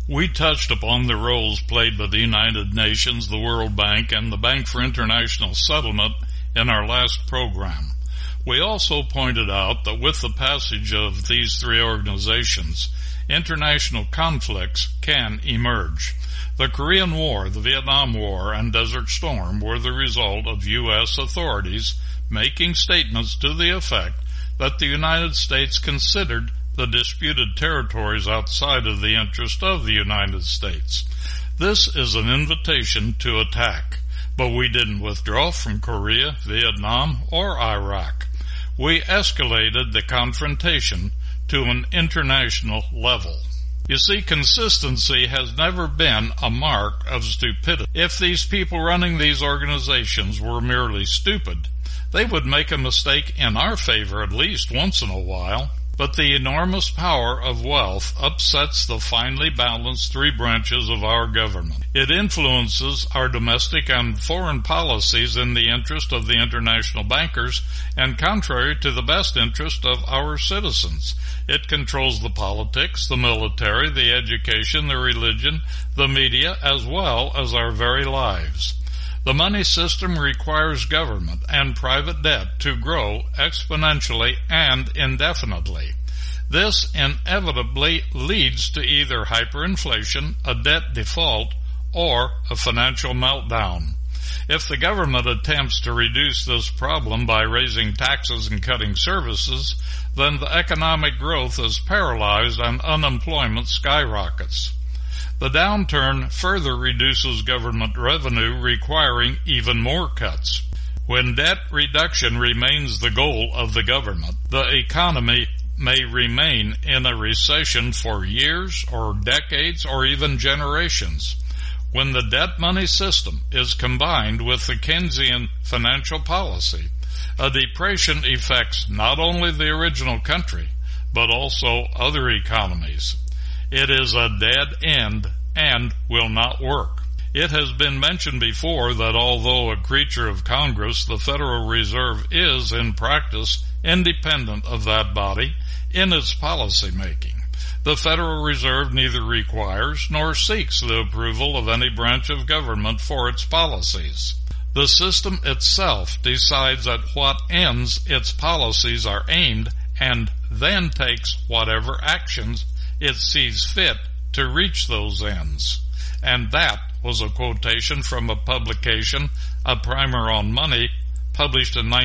We touched upon the roles played by the United Nations, the World Bank, and the Bank for International Settlement in our last program. We also pointed out that with the passage of these three organizations, international conflicts can emerge. The Korean War, the Vietnam War, and Desert Storm were the result of U.S. authorities making statements to the effect that the United States considered the disputed territories outside of the interest of the United States. This is an invitation to attack, but we didn't withdraw from Korea, Vietnam, or Iraq. We escalated the confrontation to an international level. You see, consistency has never been a mark of stupidity. If these people running these organizations were merely stupid, they would make a mistake in our favor at least once in a while. But the enormous power of wealth upsets the finely balanced three branches of our government. It influences our domestic and foreign policies in the interest of the international bankers and contrary to the best interest of our citizens. It controls the politics, the military, the education, the religion, the media, as well as our very lives. The money system requires government and private debt to grow exponentially and indefinitely. This inevitably leads to either hyperinflation, a debt default, or a financial meltdown. If the government attempts to reduce this problem by raising taxes and cutting services, then the economic growth is paralyzed and unemployment skyrockets. The downturn further reduces government revenue, requiring even more cuts. When debt reduction remains the goal of the government, the economy may remain in a recession for years or decades or even generations. When the debt money system is combined with the Keynesian financial policy, a depression affects not only the original country, but also other economies. It is a dead end and will not work. It has been mentioned before that although a creature of Congress, the Federal Reserve is, in practice, independent of that body in its policy making. The Federal Reserve neither requires nor seeks the approval of any branch of government for its policies. The system itself decides at what ends its policies are aimed and then takes whatever actions it sees fit to reach those ends. And that was a quotation from a publication, A Primer on Money, published in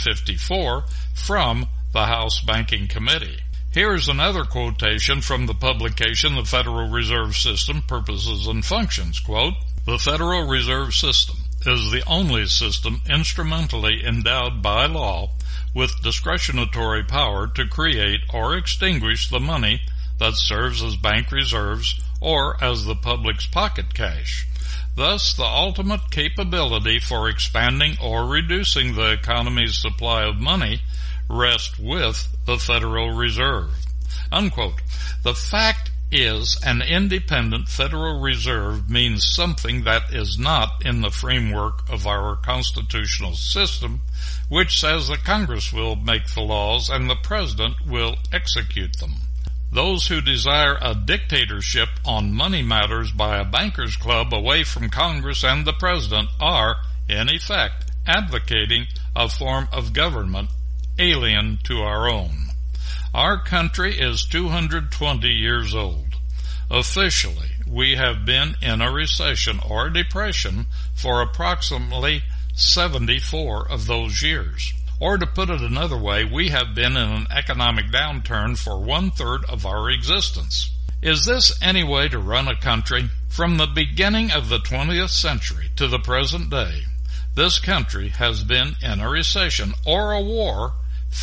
1954 from the House Banking Committee. Here's another quotation from the publication, The Federal Reserve System, Purposes and Functions. Quote, "The Federal Reserve System is the only system instrumentally endowed by law with discretionary power to create or extinguish the money that serves as bank reserves or as the public's pocket cash. Thus, the ultimate capability for expanding or reducing the economy's supply of money rests with the Federal Reserve." Unquote. The fact is, an independent Federal Reserve means something that is not in the framework of our constitutional system, which says that Congress will make the laws and the President will execute them. Those who desire a dictatorship on money matters by a bankers' club away from Congress and the President are, in effect, advocating a form of government alien to our own. Our country is 220 years old. Officially, we have been in a recession or depression for approximately 74 of those years. Or to put it another way, we have been in an economic downturn for 1/3 of our existence. Is this any way to run a country? From the beginning of the 20th century to the present day, this country has been in a recession or a war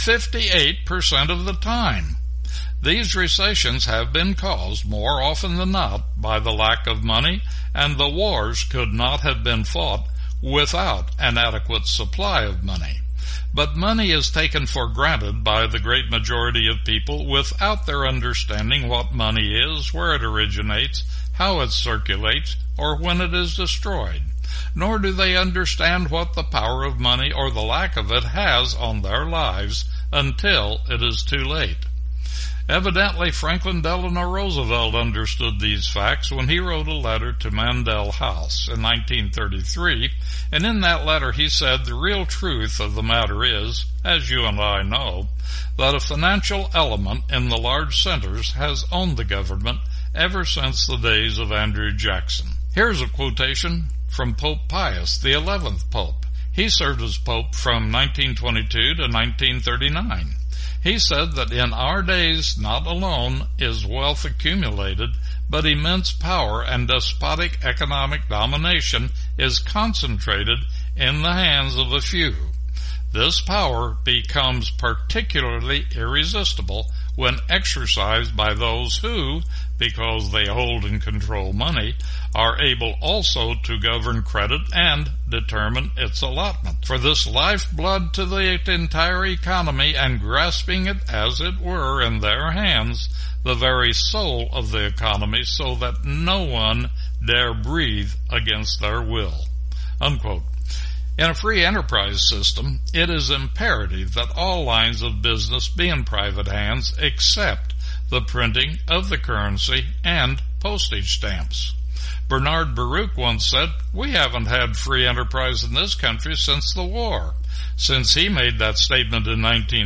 58% of the time. These recessions have been caused more often than not by the lack of money, and the wars could not have been fought without an adequate supply of money. But money is taken for granted by the great majority of people without their understanding what money is, where it originates, how it circulates, or when it is destroyed. Nor do they understand what the power of money or the lack of it has on their lives until it is too late. Evidently, Franklin Delano Roosevelt understood these facts when he wrote a letter to Mandel House in 1933, and in that letter he said the real truth of the matter is, as you and I know, that a financial element in the large centers has owned the government ever since the days of Andrew Jackson. Here's a quotation from Pope Pius, the 11th Pope. He served as Pope from 1922 to 1939. He said that in our days not alone is wealth accumulated, but immense power and despotic economic domination is concentrated in the hands of a few. This power becomes particularly irresistible when exercised by those who, because they hold and control money, are able also to govern credit and determine its allotment. For this lifeblood to the entire economy, and grasping it as it were in their hands, the very soul of the economy, so that no one dare breathe against their will." Unquote. In a free enterprise system, it is imperative that all lines of business be in private hands except the printing of the currency and postage stamps. Bernard Baruch once said, "We haven't had free enterprise in this country since the war." Since he made that statement in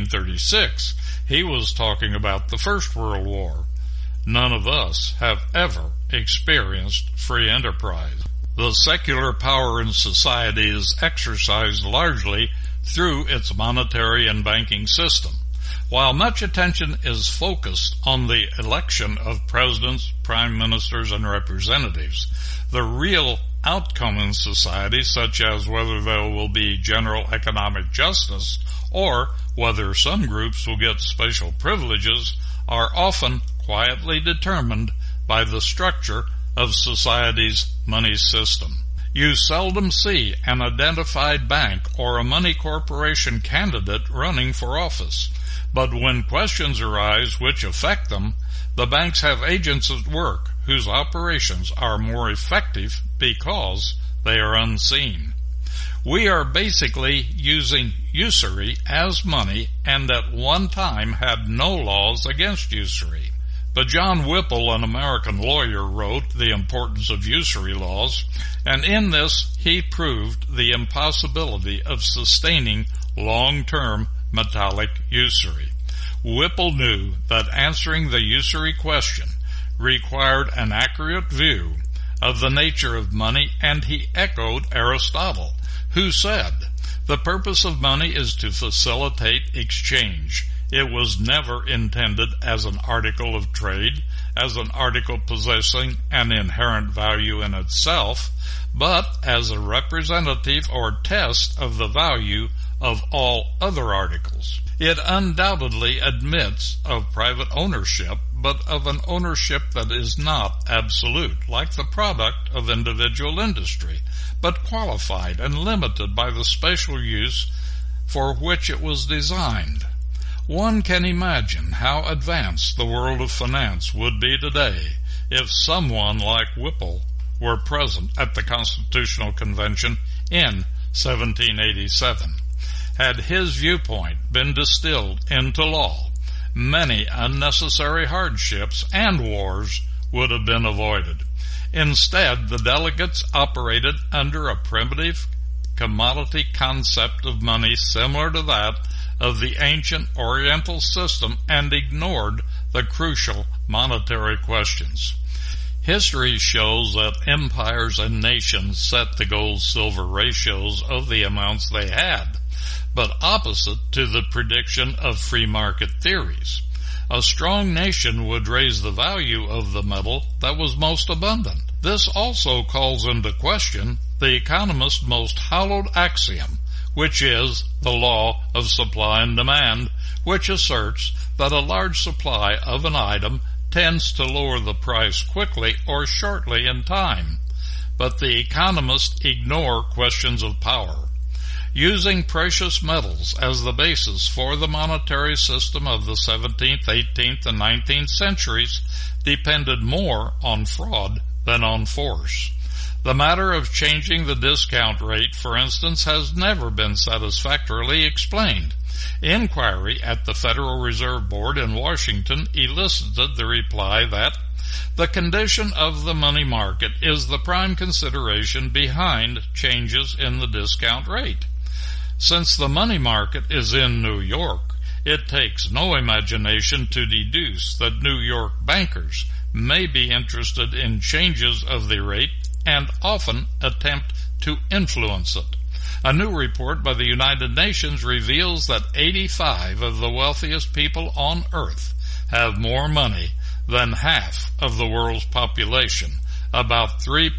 1936, he was talking about the First World War. None of us have ever experienced free enterprise. The secular power in society is exercised largely through its monetary and banking system. While much attention is focused on the election of presidents, prime ministers, and representatives, the real outcome in society, such as whether there will be general economic justice or whether some groups will get special privileges, are often quietly determined by the structure of society's money system. You seldom see an identified bank or a money corporation candidate running for office, but when questions arise which affect them, the banks have agents at work whose operations are more effective because they are unseen. We are basically using usury as money, and at one time had no laws against usury. But John Whipple, an American lawyer, wrote The Importance of Usury Laws, and in this he proved the impossibility of sustaining long-term metallic usury. Whipple knew that answering the usury question required an accurate view of the nature of money, and he echoed Aristotle, who said, "The purpose of money is to facilitate exchange. It was never intended as an article of trade, as an article possessing an inherent value in itself, but as a representative or test of the value of all other articles. It undoubtedly admits of private ownership, but of an ownership that is not absolute, like the product of individual industry, but qualified and limited by the special use for which it was designed." One can imagine how advanced the world of finance would be today if someone like Whipple were present at the Constitutional Convention in 1787. Had his viewpoint been distilled into law, many unnecessary hardships and wars would have been avoided. Instead, the delegates operated under a primitive commodity concept of money similar to that of the ancient Oriental system and ignored the crucial monetary questions. History shows that empires and nations set the gold-silver ratios of the amounts they had, but opposite to the prediction of free market theories. A strong nation would raise the value of the metal that was most abundant. This also calls into question the economist's most hallowed axiom, which is the law of supply and demand, which asserts that a large supply of an item tends to lower the price quickly or shortly in time. But the economists ignore questions of power. Using precious metals as the basis for the monetary system of the 17th, 18th, and 19th centuries depended more on fraud than on force. The matter of changing the discount rate, for instance, has never been satisfactorily explained. Inquiry at the Federal Reserve Board in Washington elicited the reply that the condition of the money market is the prime consideration behind changes in the discount rate. Since the money market is in New York, it takes no imagination to deduce that New York bankers may be interested in changes of the rate and often attempt to influence it. A new report by the United Nations reveals that 85 of the wealthiest people on Earth have more money than half of the world's population, about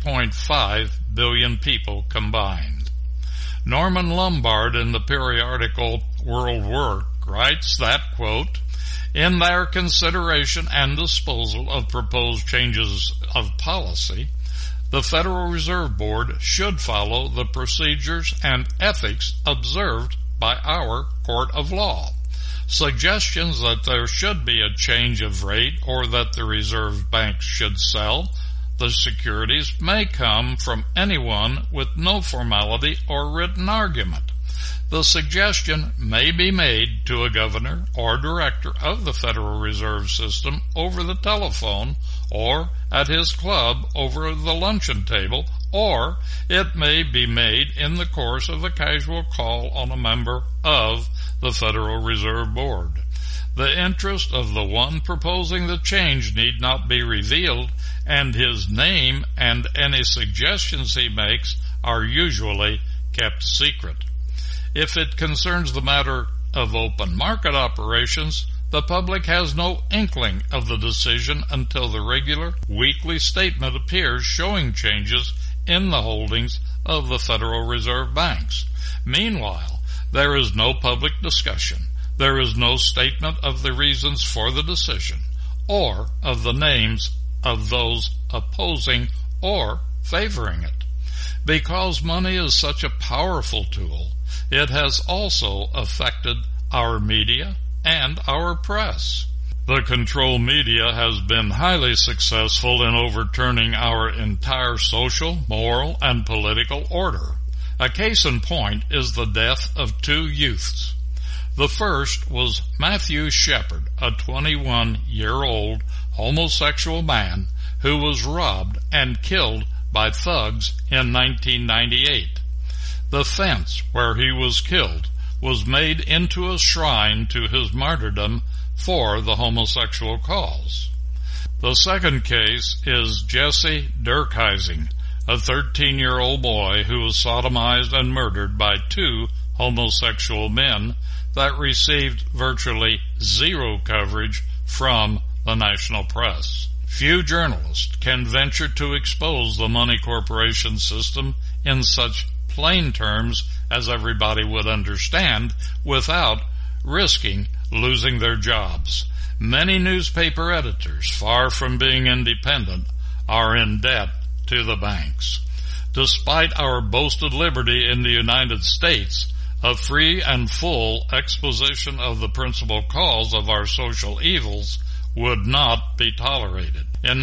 3.5 billion people combined. Norman Lombard in the periodical World Work writes that, quote, in their consideration and disposal of proposed changes of policy, the Federal Reserve Board should follow the procedures and ethics observed by our court of law. Suggestions that there should be a change of rate or that the Reserve Bank should sell the securities may come from anyone with no formality or written argument. The suggestion may be made to a governor or director of the Federal Reserve System over the telephone or at his club over the luncheon table, or it may be made in the course of a casual call on a member of the Federal Reserve Board. The interest of the one proposing the change need not be revealed, and his name and any suggestions he makes are usually kept secret. If it concerns the matter of open market operations, the public has no inkling of the decision until the regular weekly statement appears showing changes in the holdings of the Federal Reserve banks. Meanwhile, there is no public discussion. There is no statement of the reasons for the decision or of the names of those opposing or favoring it. Because money is such a powerful tool, it has also affected our media and our press. The control media has been highly successful in overturning our entire social, moral, and political order. A case in point is the death of two youths. The first was Matthew Shepard, a 21-year-old homosexual man who was robbed and killed by thugs in 1998. The fence where he was killed was made into a shrine to his martyrdom for the homosexual cause. The second case is Jesse Durkheising, a 13-year-old boy who was sodomized and murdered by two homosexual men that received virtually zero coverage from the national press. Few journalists can venture to expose the money corporation system in such plain terms as everybody would understand without risking losing their jobs. Many newspaper editors, far from being independent, are in debt to the banks. Despite our boasted liberty in the United States, a free and full exposition of the principal cause of our social evils would not be tolerated. In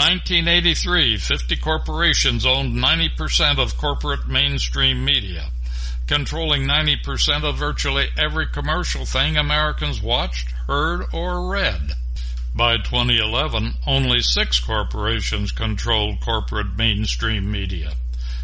1983, 50 corporations owned 90% of corporate mainstream media, controlling 90% of virtually every commercial thing Americans watched, heard, or read. By 2011, only 6 corporations controlled corporate mainstream media.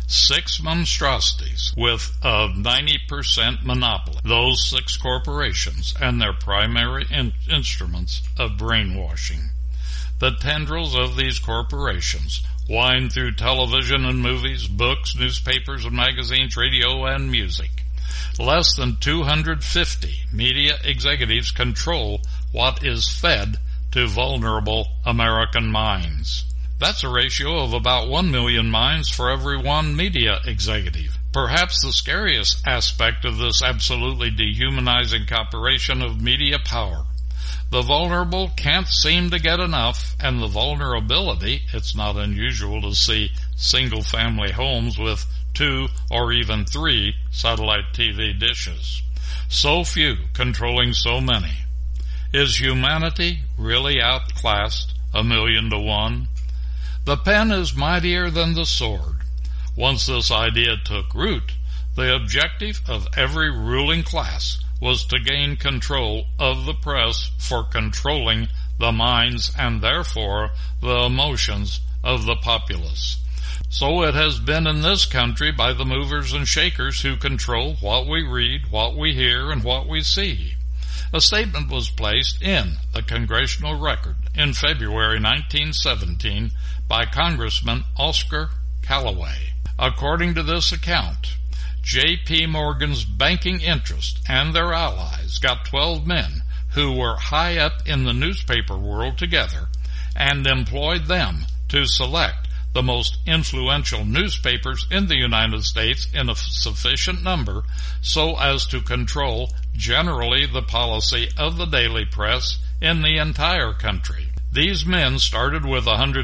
6 monstrosities with a 90% monopoly. Those 6 corporations and their primary instruments of brainwashing. The tendrils of these corporations wind through television and movies, books, newspapers and magazines, radio and music. Less than 250 media executives control what is fed to vulnerable American minds. That's a ratio of about 1 million minds for every one media executive. Perhaps the scariest aspect of this absolutely dehumanizing operation of media power. The vulnerable can't seem to get enough, and the vulnerability, it's not unusual to see single-family homes with 2 or even 3 satellite TV dishes. So few controlling so many. Is humanity really outclassed 1,000,000 to 1? The pen is mightier than the sword. Once this idea took root, the objective of every ruling class was to gain control of the press for controlling the minds and therefore the emotions of the populace. So it has been in this country by the movers and shakers who control what we read, what we hear, and what we see. A statement was placed in the Congressional Record in February 1917 by Congressman Oscar Callaway. According to this account, J.P. Morgan's banking interest and their allies got 12 men who were high up in the newspaper world together and employed them to select the most influential newspapers in the United States in a sufficient number so as to control generally the policy of the daily press in the entire country. These men started with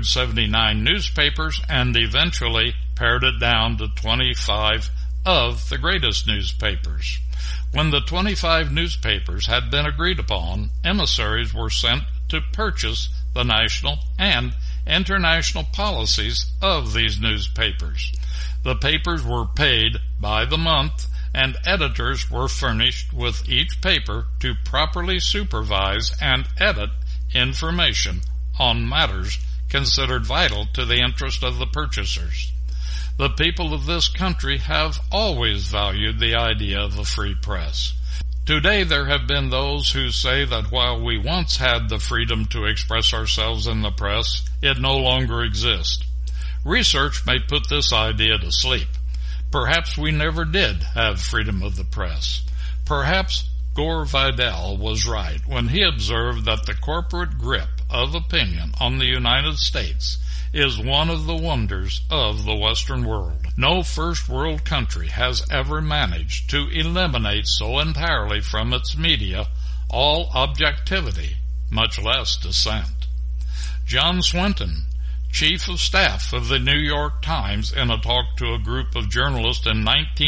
179 newspapers and eventually pared it down to 25 of the greatest newspapers. When the 25 newspapers had been agreed upon, emissaries were sent to purchase the national and international policies of these newspapers. The papers were paid by the month, and editors were furnished with each paper to properly supervise and edit information on matters considered vital to the interest of the purchasers. The people of this country have always valued the idea of a free press. Today there have been those who say that while we once had the freedom to express ourselves in the press, it no longer exists. Research may put this idea to sleep. Perhaps we never did have freedom of the press. Perhaps Gore Vidal was right when he observed that the corporate grip of opinion on the United States is one of the wonders of the Western world. No first world country has ever managed to eliminate so entirely from its media all objectivity, much less dissent. John Swinton, chief of staff of the New York Times, in a talk to a group of journalists in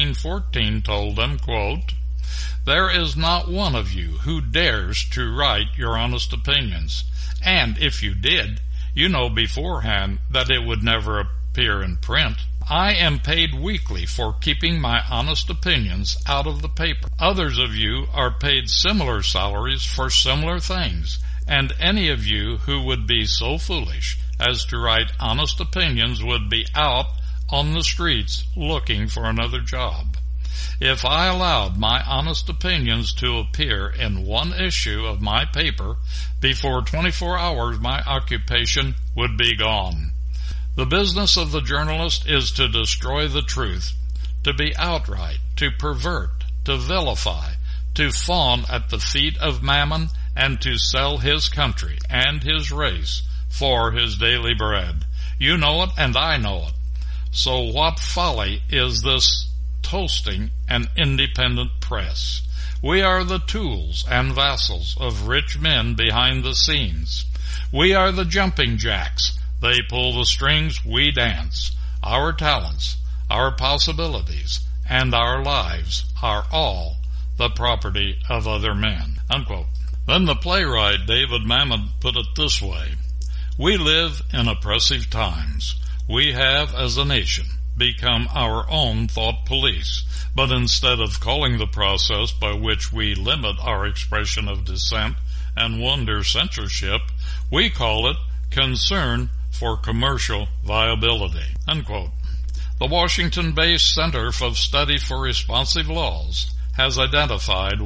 1914 told them, quote, "There is not one of you who dares to write your honest opinions, and if you did, you know beforehand that it would never appear in print. I am paid weekly for keeping my honest opinions out of the paper. Others of you are paid similar salaries for similar things, and any of you who would be so foolish as to write honest opinions would be out on the streets looking for another job. If I allowed my honest opinions to appear in one issue of my paper, before 24 hours my occupation would be gone. The business of the journalist is to destroy the truth, to be outright, to pervert, to vilify, to fawn at the feet of Mammon, and to sell his country and his race for his daily bread. You know it, and I know it. So what folly is this toasting an independent press? We are the tools and vassals of rich men behind the scenes. We are the jumping jacks. They pull the strings, we dance. Our talents, our possibilities, and our lives are all the property of other men." Unquote. Then the playwright David Mamet put it this way: "We live in oppressive times. We have, as a nation, become our own thought police, but instead of calling the process by which we limit our expression of dissent and wonder censorship, we call it concern for commercial viability." Unquote. The Washington-based Center for Study for Responsive Laws has identified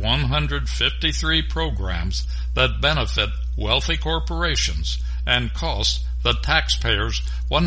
153 programs that benefit wealthy corporations and cost the taxpayers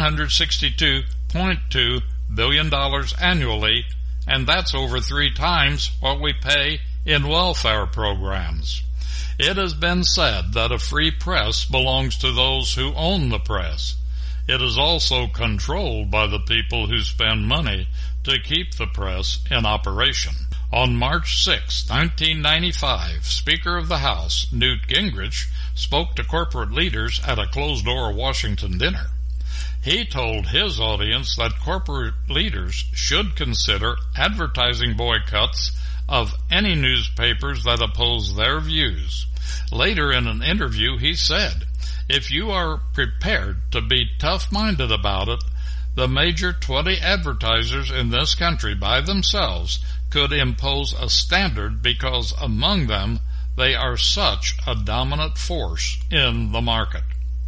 $162.2 billion annually, and that's over 3 times what we pay in welfare programs. It has been said that a free press belongs to those who own the press. It is also controlled by the people who spend money to keep the press in operation. On March 6, 1995, Speaker of the House Newt Gingrich spoke to corporate leaders at a closed-door Washington dinner. He told his audience that corporate leaders should consider advertising boycotts of any newspapers that oppose their views. Later in an interview, he said, "If you are prepared to be tough-minded about it, the major 20 advertisers in this country by themselves could impose a standard because among them they are such a dominant force in the market.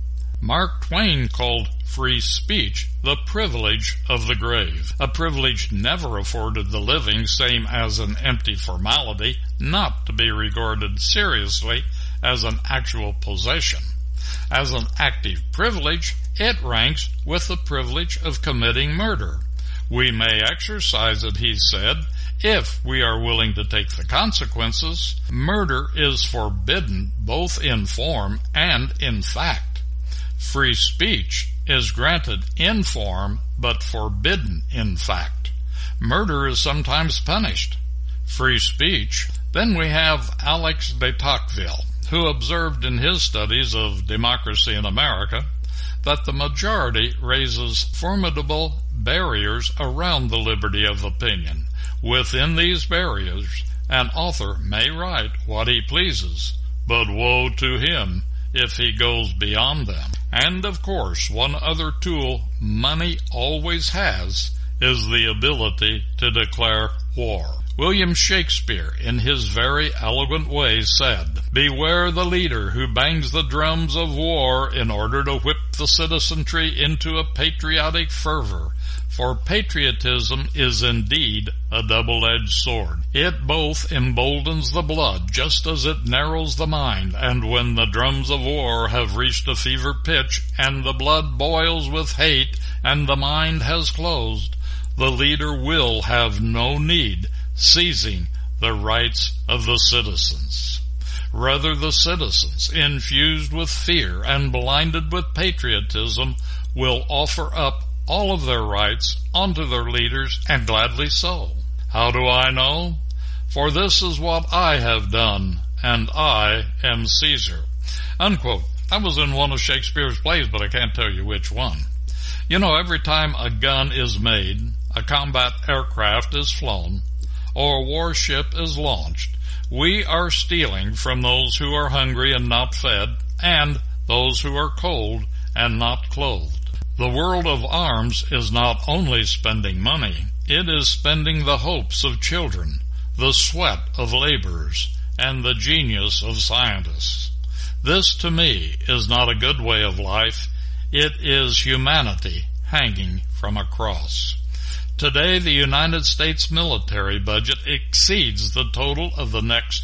Mark Twain called free speech the privilege of the grave, a privilege never afforded the living, same as an empty formality, not to be regarded seriously as an actual possession. As an active privilege, it ranks with the privilege of committing murder. We may exercise it, he said, if we are willing to take the consequences. Murder is forbidden both in form and in fact. Free speech is granted in form but forbidden in fact. Murder is sometimes punished. Free speech. Then we have Alex de Tocqueville, who observed in his studies of democracy in America that the majority raises formidable barriers around the liberty of opinion. Within these barriers, an author may write what he pleases, but woe to him if he goes beyond them. And of course, one other tool money always has is the ability to declare war. William Shakespeare, in his very eloquent way, said, "Beware the leader who bangs the drums of war in order to whip the citizenry into a patriotic fervor, for patriotism is indeed a double-edged sword. It both emboldens the blood just as it narrows the mind, and when the drums of war have reached a fever pitch, and the blood boils with hate, and the mind has closed, the leader will have no need seizing the rights of the citizens. Rather, the citizens, infused with fear and blinded with patriotism, will offer up all of their rights unto their leaders, and gladly so. How do I know? For this is what I have done, and I am Caesar." Unquote. That was in one of Shakespeare's plays, but I can't tell you which one. You know, every time a gun is made, a combat aircraft is flown, or a warship is launched, we are stealing from those who are hungry and not fed, and those who are cold and not clothed. The world of arms is not only spending money, it is spending the hopes of children, the sweat of laborers, and the genius of scientists. This, to me, is not a good way of life. It is humanity hanging from a cross. Today, the United States military budget exceeds the total of the next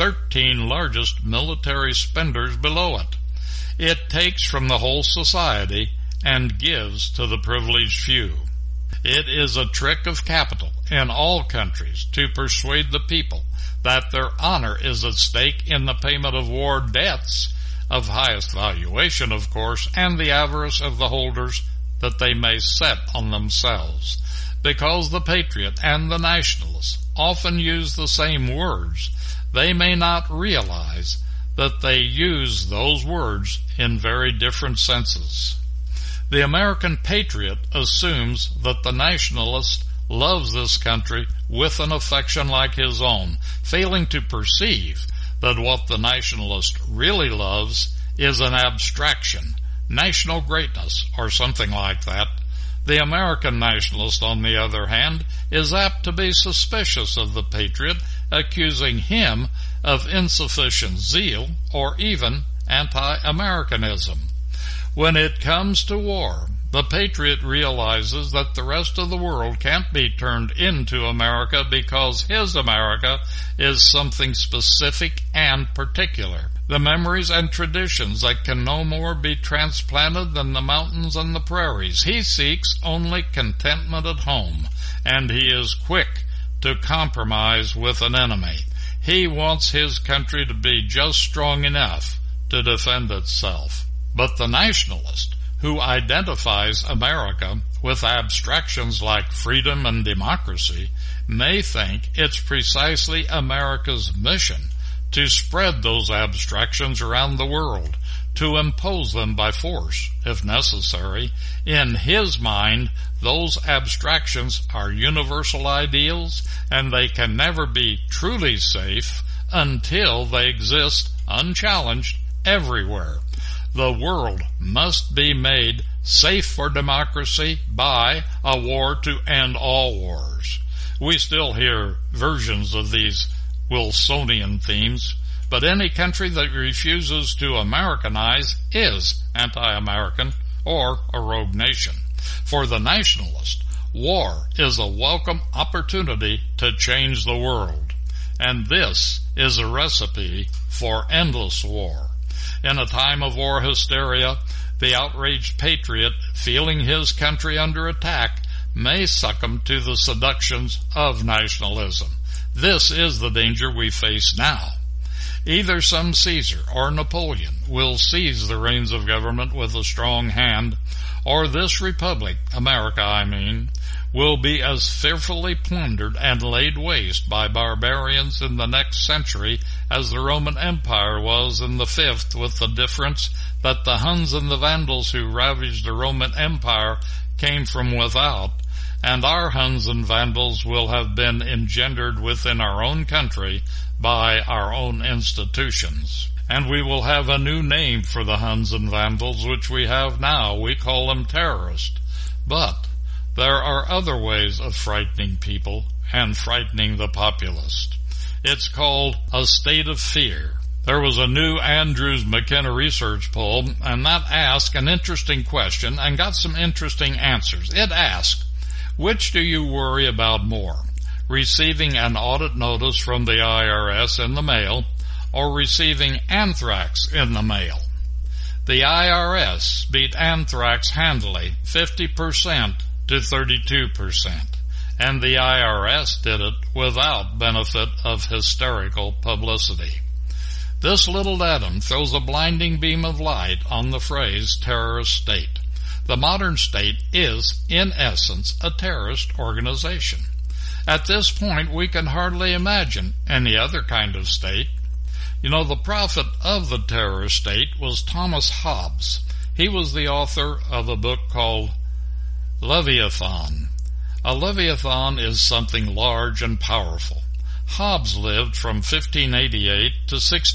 13 largest military spenders below it. It takes from the whole society and gives to the privileged few. It is a trick of capital in all countries to persuade the people that their honor is at stake in the payment of war debts, of highest valuation, of course, and the avarice of the holders that they may set on themselves. Because the patriot and the nationalist often use the same words, they may not realize that they use those words in very different senses. The American patriot assumes that the nationalist loves this country with an affection like his own, failing to perceive that what the nationalist really loves is an abstraction, national greatness, or something like that. The American nationalist, on the other hand, is apt to be suspicious of the patriot, accusing him of insufficient zeal or even anti-Americanism. When it comes to war, the patriot realizes that the rest of the world can't be turned into America because his America is something specific and particular. The memories and traditions that can no more be transplanted than the mountains and the prairies. He seeks only contentment at home, and he is quick to compromise with an enemy. He wants his country to be just strong enough to defend itself. But the nationalist, who identifies America with abstractions like freedom and democracy, may think it's precisely America's mission to spread those abstractions around the world, to impose them by force, if necessary. In his mind, those abstractions are universal ideals, and they can never be truly safe until they exist unchallenged everywhere. The world must be made safe for democracy by a war to end all wars. We still hear versions of these Wilsonian themes, but any country that refuses to Americanize is anti-American or a rogue nation. For the nationalist, war is a welcome opportunity to change the world, and this is a recipe for endless war. In a time of war hysteria, the outraged patriot, feeling his country under attack, may succumb to the seductions of nationalism. This is the danger we face now. Either some Caesar or Napoleon will seize the reins of government with a strong hand, or this republic, America I mean, will be as fearfully plundered and laid waste by barbarians in the next century as the Roman Empire was in the 5th, with the difference that the Huns and the Vandals who ravaged the Roman Empire came from without, and our Huns and Vandals will have been engendered within our own country by our own institutions. And we will have a new name for the Huns and Vandals, which we have now. We call them terrorists. But there are other ways of frightening people and frightening the populist. It's called a state of fear. There was a new Andrews McKenna research poll, and that asked an interesting question and got some interesting answers. It asked, which do you worry about more, receiving an audit notice from the IRS in the mail or receiving anthrax in the mail? The IRS beat anthrax handily, 50% to 32%, and the IRS did it without benefit of hysterical publicity. This little datum throws a blinding beam of light on the phrase terrorist state. The modern state is, in essence, a terrorist organization. At this point, we can hardly imagine any other kind of state. You know, the prophet of the terrorist state was Thomas Hobbes. He was the author of a book called Leviathan. A leviathan is something large and powerful. Hobbes lived from 1588 to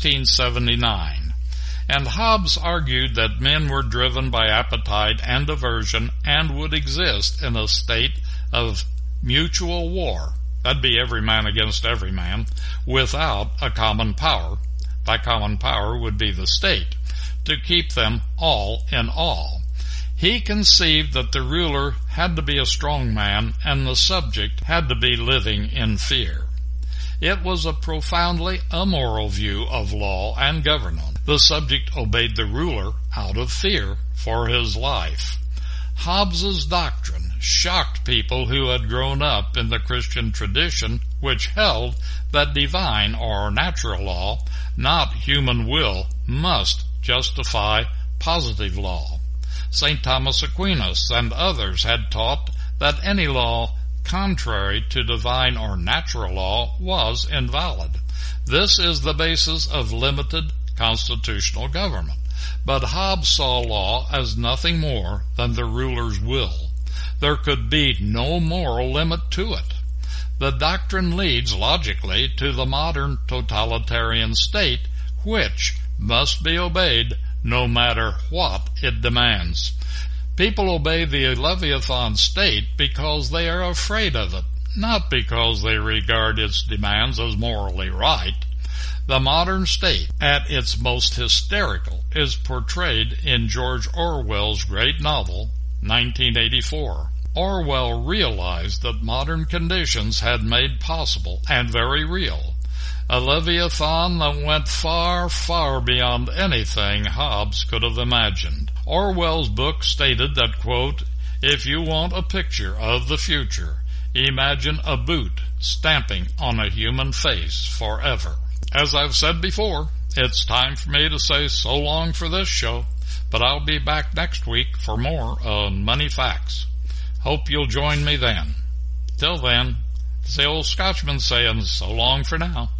1679, and Hobbes argued that men were driven by appetite and aversion and would exist in a state of mutual war, that'd be every man against every man, without a common power. By common power would be the state, to keep them all in awe. He conceived that the ruler had to be a strong man and the subject had to be living in fear. It was a profoundly immoral view of law and government. The subject obeyed the ruler out of fear for his life. Hobbes's doctrine shocked people who had grown up in the Christian tradition, which held that divine or natural law, not human will, must justify positive law. St. Thomas Aquinas and others had taught that any law contrary to divine or natural law was invalid. This is the basis of limited constitutional government. But Hobbes saw law as nothing more than the ruler's will. There could be no moral limit to it. The doctrine leads logically to the modern totalitarian state, which must be obeyed no matter what it demands. People obey the Leviathan state because they are afraid of it, not because they regard its demands as morally right. The modern state, at its most hysterical, is portrayed in George Orwell's great novel, 1984. Orwell realized that modern conditions had made possible, and very real, a Leviathan that went far, far beyond anything Hobbes could have imagined. Orwell's book stated that, quote, if you want a picture of the future, imagine a boot stamping on a human face forever. As I've said before, it's time for me to say so long for this show, but I'll be back next week for more on Money Facts. Hope you'll join me then. Till then, it's the old Scotchman saying so long for now.